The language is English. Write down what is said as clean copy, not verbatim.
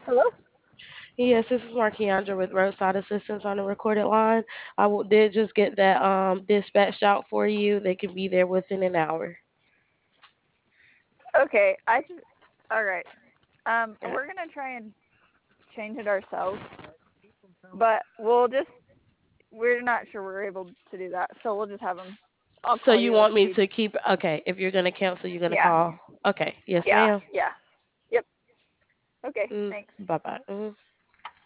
Hello? Yes, this is Markiandra with Roadside Assistance on the recorded line. Did just get that dispatched out for you. They can be there within an hour. Okay, all right. Yeah. We're gonna try and change it ourselves, but we're not sure we're able to do that, so we'll just have them. I'll So call you you if want me we. to keep? Okay, if you're gonna cancel, you're gonna Yeah, call. Okay, yes, yeah, ma'am. yeah. Yep. Okay, thanks. Bye bye.